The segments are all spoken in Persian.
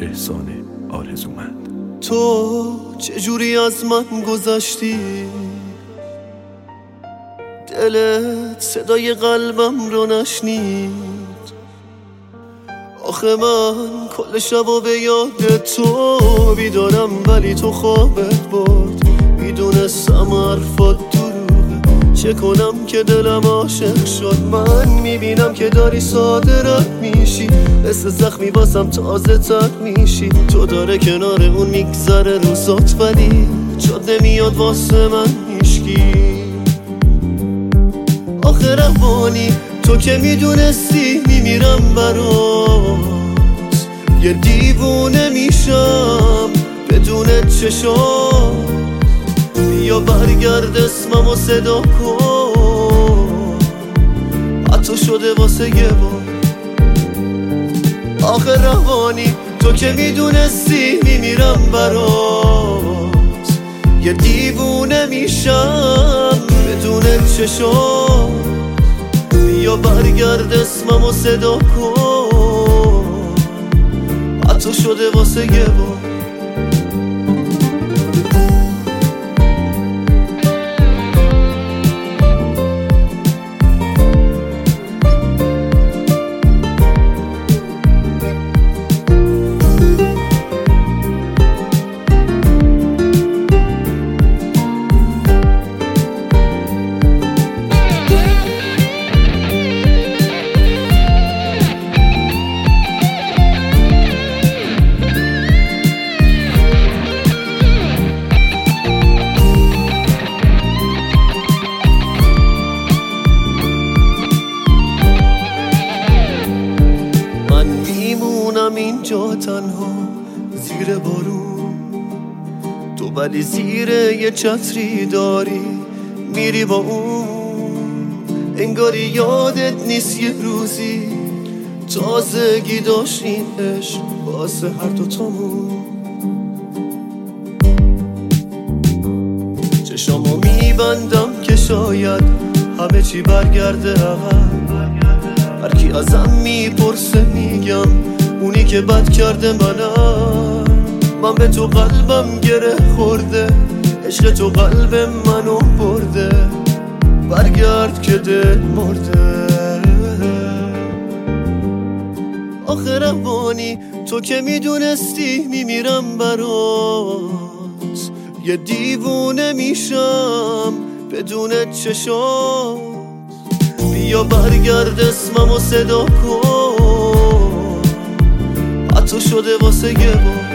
احسان آرزومند. تو چجوری از من گذشتی؟ دلت صدای قلبم رو نشنید. آخه من کل شبا به یاد تو بیدارم، ولی تو خوابت برد. میدونستم حرفات دروغه، چه کنم که دلم عاشق شد. من میبینم که داری ساده رد میشی، مثل زخمی واسم تازه تر میشی. تو داره کنار اون میگذره روزات، ولی جاد نمیاد واسه من هیشکی. آخه روانی تو که میدونستی میمیرم برات، یه دیوونه میشم بدون چشات. بیا برگرد اسممو صدا کن، حتی شده واسه یه بار. آخه روانی تو که میدونستی میمیرم برات، یه دیوونه میشم بدون چشات. بیا برگرد اسممو صدا کن، حتی شده واسه یه بار. اینجا تنها زیر بارون، تو ولی زیر یه چتری داری میری با اون. انگاری یادت نیست یه روزی تازگی داشت این عشق واسه هر دوتامون. چشامو میبندم که شاید همه چی برگرده عقب. هرکی ازم میپرسه میگم اونی که بد کرده منم. من به تو قلبم گره خورده، عشق تو قلب منو برده. برگرد که دل مرده. آخه روانی تو که میدونستی میمیرم برات، یه دیوونه میشم بدون چشات. بیا برگرد اسممو صدا کن، حتی شده واسه یه بار.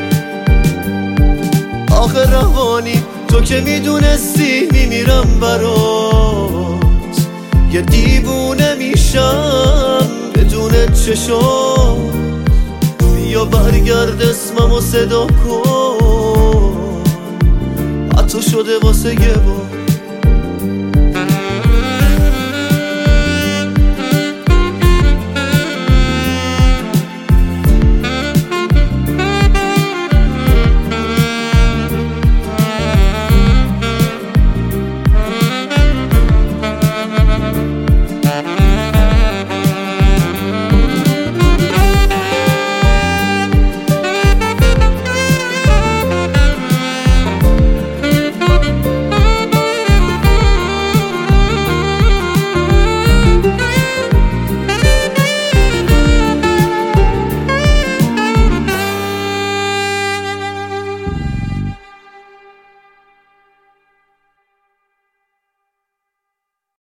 آخه روانی تو که میدونستی میمیرم برات، یه دیوونه میشم بدون چشات. بیا برگرد اسممو صدا کن، حتی شده واسه یه بار.